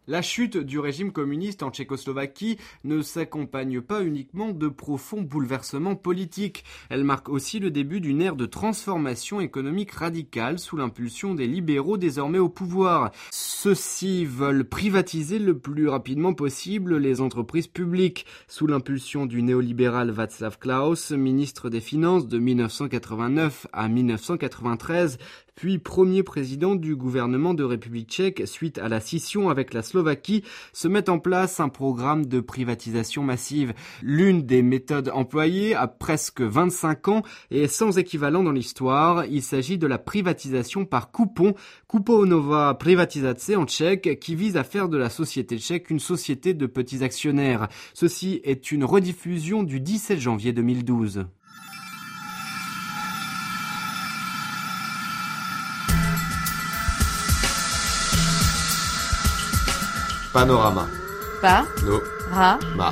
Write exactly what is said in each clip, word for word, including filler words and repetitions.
La chute du régime communiste en Tchécoslovaquie ne s'accompagne pas uniquement de profonds bouleversements politiques. Elle marque aussi le début d'une ère de transformation économique radicale sous l'impulsion des libéraux désormais au pouvoir. Ceux-ci veulent privatiser le plus rapidement possible les entreprises publiques. Sous l'impulsion du néolibéral Václav Klaus, ministre des Finances de mille neuf cent quatre-vingt-neuf à mille neuf cent quatre-vingt-treize, puis premier président du gouvernement de République tchèque suite à la scission avec la Slovaquie, se met en place un programme de privatisation massive. L'une des méthodes employées a presque vingt-cinq ans et est sans équivalent dans l'histoire. Il s'agit de la privatisation par coupon, Kuponova privatizace en tchèque, qui vise à faire de la société tchèque une société de petits actionnaires. Ceci est une rediffusion du dix-sept janvier deux mille douze. Panorama. Pa. No. Ra. Ma.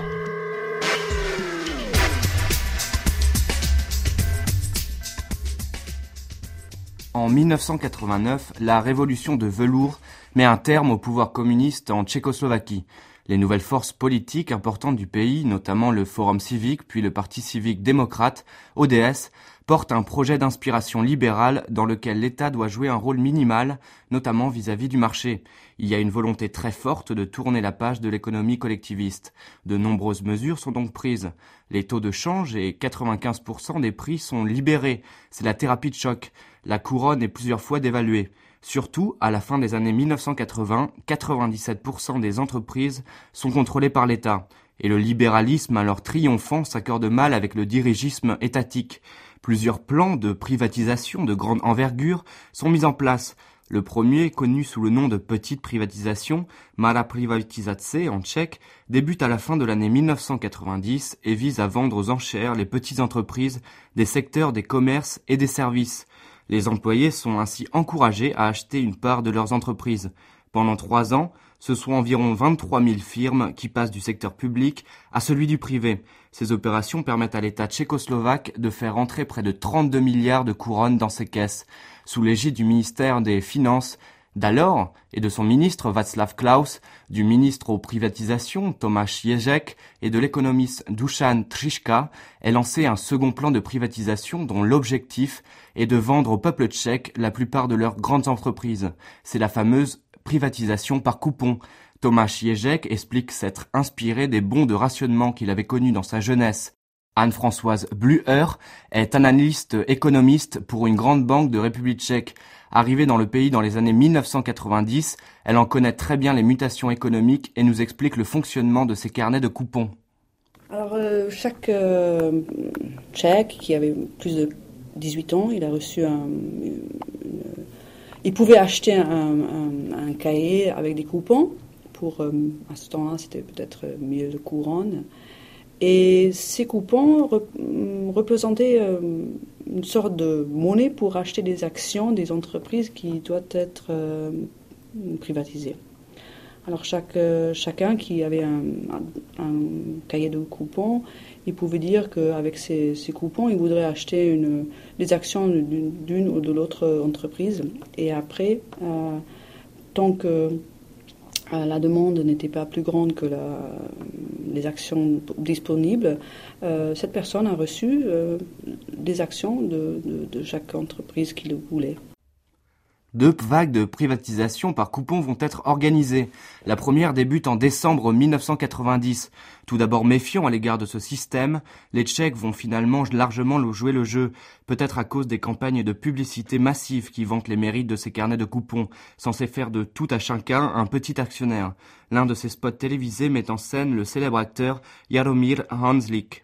En mille neuf cent quatre-vingt-neuf, la révolution de velours met un terme au pouvoir communiste en Tchécoslovaquie. Les nouvelles forces politiques importantes du pays, notamment le Forum civique puis le Parti civique démocrate, O D S, portent un projet d'inspiration libérale dans lequel l'État doit jouer un rôle minimal, notamment vis-à-vis du marché. Il y a une volonté très forte de tourner la page de l'économie collectiviste. De nombreuses mesures sont donc prises. Les taux de change et quatre-vingt-quinze pour cent des prix sont libérés. C'est la thérapie de choc. La couronne est plusieurs fois dévaluée. Surtout, à la fin des années mille neuf cent quatre-vingts, quatre-vingt-dix-sept pour cent des entreprises sont contrôlées par l'État. Et le libéralisme, alors triomphant, s'accorde mal avec le dirigisme étatique. Plusieurs plans de privatisation de grande envergure sont mis en place. Le premier, connu sous le nom de petite privatisation, Mala privatizace en tchèque, débute à la fin de l'année mille neuf cent quatre-vingt-dix et vise à vendre aux enchères les petites entreprises des secteurs des commerces et des services. Les employés sont ainsi encouragés à acheter une part de leurs entreprises. Pendant trois ans, ce sont environ vingt-trois mille firmes qui passent du secteur public à celui du privé. Ces opérations permettent à l'État tchécoslovaque de faire entrer près de trente-deux milliards de couronnes dans ses caisses, sous l'égide du ministère des Finances d'alors et de son ministre Václav Klaus, du ministre aux privatisations Tomáš Ježek et de l'économiste Dušan Tříska, est lancé un second plan de privatisation dont l'objectif est de vendre au peuple tchèque la plupart de leurs grandes entreprises. C'est la fameuse privatisation par coupon. Tomáš Ježek explique s'être inspiré des bons de rationnement qu'il avait connus dans sa jeunesse. Anne-Françoise Bluher est analyste économiste pour une grande banque de République tchèque. Arrivée dans le pays dans les années mille neuf cent quatre-vingt-dix, elle en connaît très bien les mutations économiques et nous explique le fonctionnement de ces carnets de coupons. Alors, euh, chaque euh, Tchèque qui avait plus de dix-huit ans, il a reçu un... Une, il pouvait acheter un, un, un cahier avec des coupons. Pour, euh, à ce temps-là, c'était peut-être mille de couronnes. Et ces coupons rep- représentaient euh, une sorte de monnaie pour acheter des actions des entreprises qui doivent être euh, privatisées. Alors chaque, euh, chacun qui avait un, un, un cahier de coupons, il pouvait dire qu'avec ces, ces coupons, il voudrait acheter une, des actions d'une, d'une ou de l'autre entreprise. Et après, euh, tant que la demande n'était pas plus grande que la, les actions disponibles, euh, cette personne a reçu euh, des actions de, de, de chaque entreprise qui le voulait. Deux vagues de privatisation par coupons vont être organisées. La première débute en décembre mille neuf cent quatre-vingt-dix. Tout d'abord méfiants à l'égard de ce système, les Tchèques vont finalement largement jouer le jeu, peut-être à cause des campagnes de publicité massives qui vantent les mérites de ces carnets de coupons, censés faire de tout à chacun un petit actionnaire. L'un de ces spots télévisés met en scène le célèbre acteur Jaromír Hanzlík.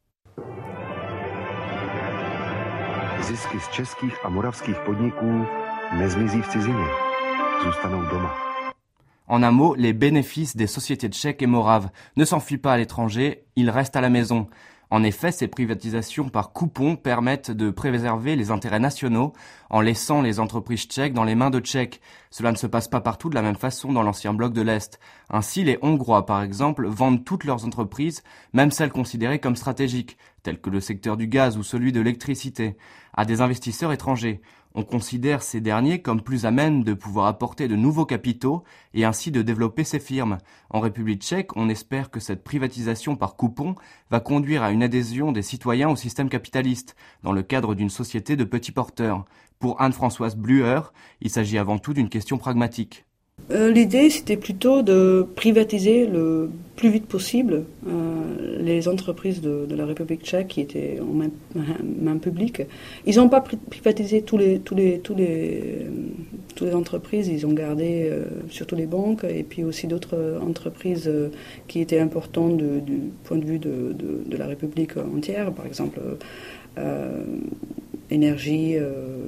Zisky z českých a moravských podniků nezmizí v cizině, zůstanou doma. En un mot, les bénéfices des sociétés tchèques et moraves ne s'enfuient pas à l'étranger, ils restent à la maison. En effet, ces privatisations par coupons permettent de préserver les intérêts nationaux en laissant les entreprises tchèques dans les mains de Tchèques. Cela ne se passe pas partout de la même façon dans l'ancien bloc de l'Est. Ainsi, les Hongrois, par exemple, vendent toutes leurs entreprises, même celles considérées comme stratégiques, telles que le secteur du gaz ou celui de l'électricité, à des investisseurs étrangers. On considère ces derniers comme plus à même de pouvoir apporter de nouveaux capitaux et ainsi de développer ces firmes. En République tchèque, on espère que cette privatisation par coupon va conduire à une adhésion des citoyens au système capitaliste, dans le cadre d'une société de petits porteurs. Pour Anne-Françoise Bluher, il s'agit avant tout d'une question pragmatique. Euh, l'idée, c'était plutôt de privatiser le plus vite possible euh, les entreprises de, de la République tchèque qui étaient en main, main publique. Ils n'ont pas privatisé tous les, tous les, tous les, toutes les entreprises, ils ont gardé euh, surtout les banques et puis aussi d'autres entreprises euh, qui étaient importantes de, du point de vue de, de, de la République entière, par exemple euh, énergie. Euh,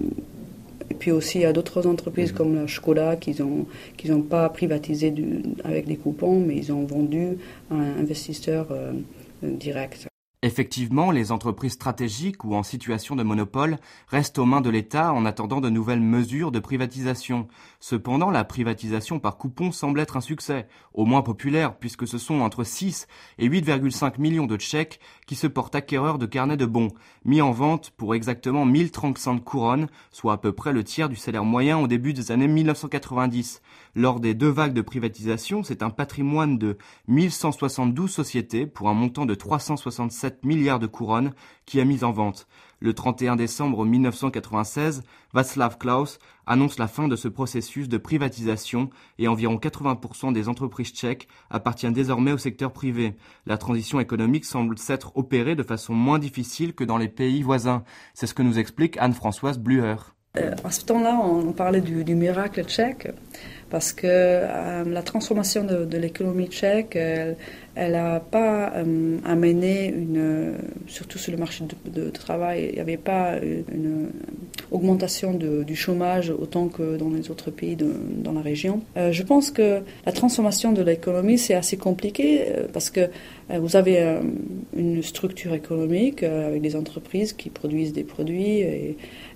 Et puis aussi, il y a d'autres entreprises comme la Škoda qui n'ont qui n'ont pas privatisé du, avec des coupons, mais ils ont vendu à un investisseur euh, direct. Effectivement, les entreprises stratégiques ou en situation de monopole restent aux mains de l'État en attendant de nouvelles mesures de privatisation. Cependant, la privatisation par coupon semble être un succès, au moins populaire, puisque ce sont entre six et huit virgule cinq millions de Tchèques qui se portent acquéreurs de carnets de bons, mis en vente pour exactement mille trente-cinq couronnes, soit à peu près le tiers du salaire moyen au début des années mille neuf cent quatre-vingt-dix. Lors des deux vagues de privatisation, c'est un patrimoine de mille cent soixante-douze sociétés pour un montant de trois cent soixante-sept milliards de couronnes qui a mis en vente. Le trente et un décembre mille neuf cent quatre-vingt-seize, Václav Klaus annonce la fin de ce processus de privatisation et environ quatre-vingts pour cent des entreprises tchèques appartiennent désormais au secteur privé. La transition économique semble s'être opérée de façon moins difficile que dans les pays voisins. C'est ce que nous explique Anne-Françoise Bluher. Euh, à ce temps-là, on parlait du, du miracle tchèque parce que euh, la transformation de, de l'économie tchèque, elle n'a pas euh, amené, une, surtout sur le marché de, de travail, il n'y avait pas une, une augmentation de, du chômage autant que dans les autres pays de, dans la région. Euh, je pense que la transformation de l'économie, c'est assez compliqué euh, parce que euh, vous avez euh, une structure économique euh, avec des entreprises qui produisent des produits et,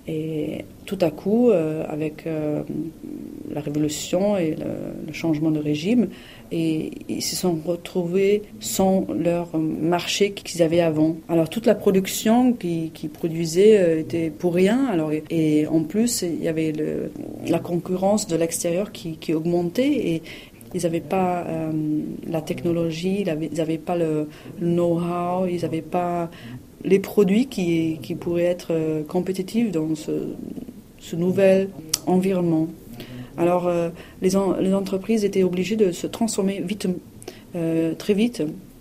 et tout à coup, euh, avec euh, la révolution et le, le changement de régime, et ils se sont retrouvés sans leur marché qu'ils avaient avant. Alors toute la production qu'ils qui produisaient euh, était pour rien. Alors, et, et en plus, il y avait le, la concurrence de l'extérieur qui, qui augmentait et ils n'avaient pas euh, la technologie, ils n'avaient pas le, le know-how, ils n'avaient pas les produits qui, qui pourraient être euh, compétitifs dans ce, ce nouvel environnement. Alors, euh, les, en, les entreprises étaient obligées de se transformer vite, euh, très vite.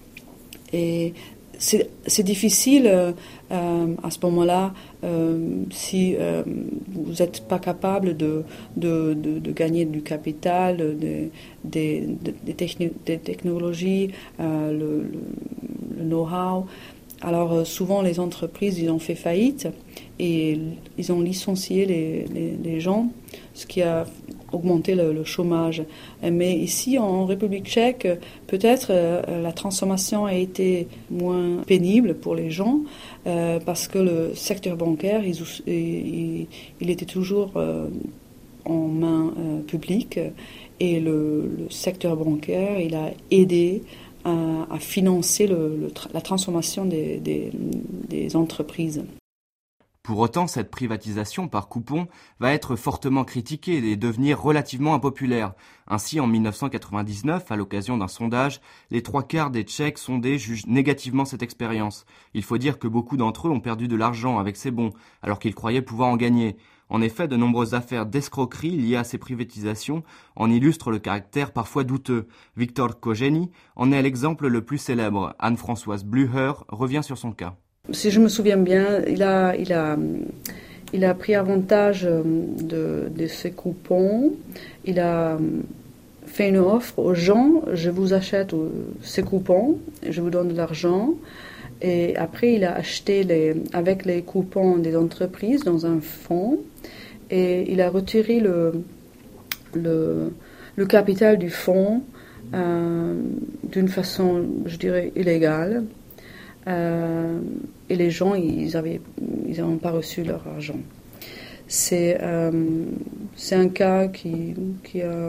Et c'est, c'est difficile euh, à ce moment-là euh, si euh, vous n'êtes pas capable de, de, de, de gagner du capital, de, de, de, de, techni- de technologies, euh, le, le, le know-how. Alors souvent les entreprises ils ont fait faillite et ils ont licencié les, les, les gens, ce qui a augmenté le, le chômage. Mais ici en République tchèque, peut-être euh, la transformation a été moins pénible pour les gens euh, parce que le secteur bancaire il, il, il était toujours euh, en main euh, publique et le, le secteur bancaire il a aidé À, à financer le, le, la transformation des, des, des entreprises. Pour autant, cette privatisation par coupon va être fortement critiquée et devenir relativement impopulaire. Ainsi, en mille neuf cent quatre-vingt-dix-neuf, à l'occasion d'un sondage, les trois quarts des Tchèques sondés jugent négativement cette expérience. Il faut dire que beaucoup d'entre eux ont perdu de l'argent avec ces bons, alors qu'ils croyaient pouvoir en gagner. En effet, de nombreuses affaires d'escroquerie liées à ces privatisations en illustrent le caractère parfois douteux. Viktor Kožený en est l'exemple le plus célèbre. Anne-Françoise Bluher revient sur son cas. Si je me souviens bien, il a, il a, il a pris avantage de, de ces coupons. Il a fait une offre aux gens, je vous achète ces coupons, je vous donne de l'argent. Et après, il a acheté les, avec les coupons des entreprises dans un fonds et il a retiré le, le, le capital du fonds euh, d'une façon, je dirais, illégale. Euh, et les gens, ils n'avaient ils n'ont pas reçu leur argent. C'est, euh, c'est un cas qui, qui a,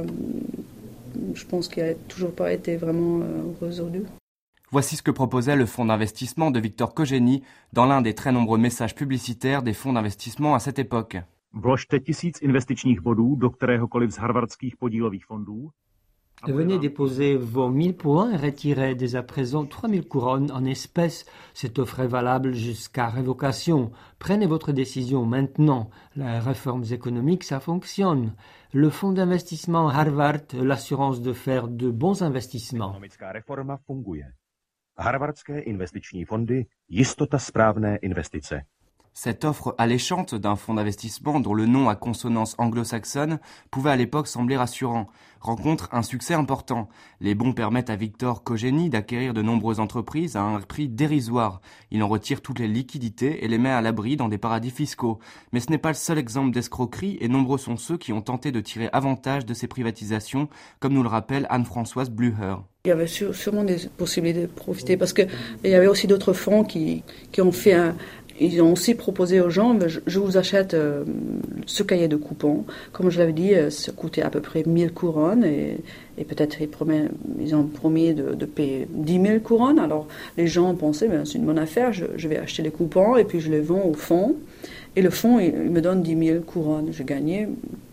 je pense, qui n'a toujours pas été vraiment euh, résolu. Voici ce que proposait le fonds d'investissement de Viktor Kožený dans l'un des très nombreux messages publicitaires des fonds d'investissement à cette époque. Vložte tisíc investičních bodů do kteréhokoliv z harvardských podílových fondů. Venez déposer vos mille points et retirez dès à présent trois mille couronnes en espèces. Cette offre est valable jusqu'à révocation. Prenez votre décision maintenant. Les réformes économiques, ça fonctionne. Le fonds d'investissement Harvard, l'assurance de faire de bons investissements. Ekonomická reforma funguje. Harvardské investiční fondy, jistota správné investice. Cette offre alléchante d'un fonds d'investissement dont le nom à consonance anglo-saxonne pouvait à l'époque sembler rassurant, rencontre un succès important. Les bons permettent à Victor Kogeni d'acquérir de nombreuses entreprises à un prix dérisoire. Il en retire toutes les liquidités et les met à l'abri dans des paradis fiscaux. Mais ce n'est pas le seul exemple d'escroquerie et nombreux sont ceux qui ont tenté de tirer avantage de ces privatisations, comme nous le rappelle Anne-Françoise Blüher. Il y avait sûrement des possibilités de profiter parce qu'il y avait aussi d'autres fonds qui, qui ont fait un... Ils ont aussi proposé aux gens, je, je vous achète euh, ce cahier de coupons. Comme je l'avais dit, euh, ça coûtait à peu près mille couronnes et, et peut-être ils, promet, ils ont promis de, de payer dix mille couronnes. Alors les gens pensaient, ben, c'est une bonne affaire, je, je vais acheter les coupons et puis je les vends au fonds. Et le fonds, il, il me donne dix mille couronnes. J'ai gagné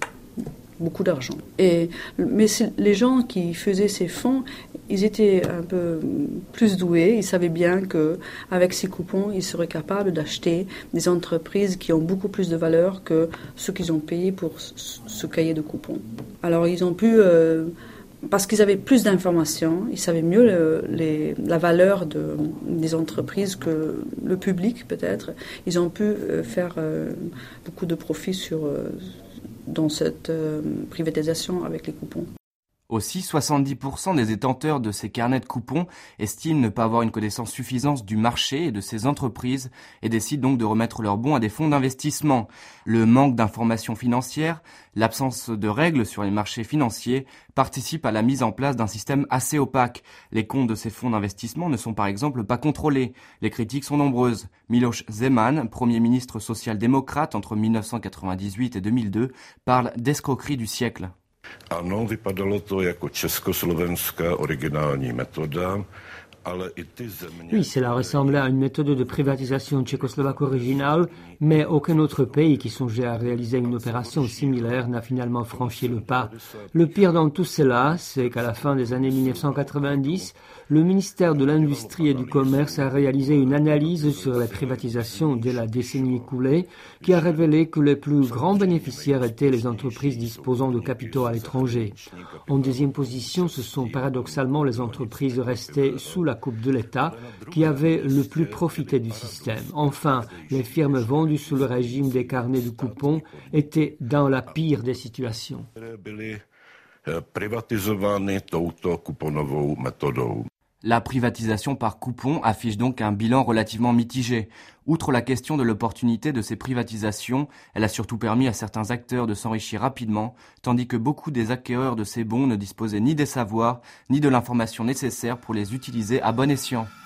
beaucoup d'argent. Et, mais les gens qui faisaient ces fonds, ils étaient un peu plus doués. Ils savaient bien qu'avec ces coupons, ils seraient capables d'acheter des entreprises qui ont beaucoup plus de valeur que ce qu'ils ont payé pour ce cahier de coupons. Alors ils ont pu, euh, parce qu'ils avaient plus d'informations, ils savaient mieux le, les, la valeur de, des entreprises que le public peut-être. Ils ont pu euh, faire euh, beaucoup de profit sur... Euh, dans cette euh, privatisation avec les coupons. Aussi, soixante-dix pour cent des détenteurs de ces carnets de coupons estiment ne pas avoir une connaissance suffisante du marché et de ces entreprises et décident donc de remettre leurs bons à des fonds d'investissement. Le manque d'informations financières, l'absence de règles sur les marchés financiers participent à la mise en place d'un système assez opaque. Les comptes de ces fonds d'investissement ne sont par exemple pas contrôlés. Les critiques sont nombreuses. Miloš Zeman, Premier ministre social-démocrate entre mille neuf cent quatre-vingt-dix-huit et deux mille deux, parle d'escroquerie du siècle. Ano, vypadalo to jako československá originální metoda, Oui, cela ressemblait à une méthode de privatisation tchécoslovaque originale, mais aucun autre pays qui songeait à réaliser une opération similaire n'a finalement franchi le pas. Le pire dans tout cela, c'est qu'à la fin des années mille neuf cent quatre-vingt-dix, le ministère de l'Industrie et du Commerce a réalisé une analyse sur les privatisations dès la décennie écoulée, qui a révélé que les plus grands bénéficiaires étaient les entreprises disposant de capitaux à l'étranger. En deuxième position, ce sont paradoxalement les entreprises restées sous la coupe de l'État qui avaient le plus profité du système. Enfin, les firmes vendues sous le régime des carnets de coupons étaient dans la pire des situations. La privatisation par coupon affiche donc un bilan relativement mitigé. Outre la question de l'opportunité de ces privatisations, elle a surtout permis à certains acteurs de s'enrichir rapidement, tandis que beaucoup des acquéreurs de ces bons ne disposaient ni des savoirs, ni de l'information nécessaire pour les utiliser à bon escient.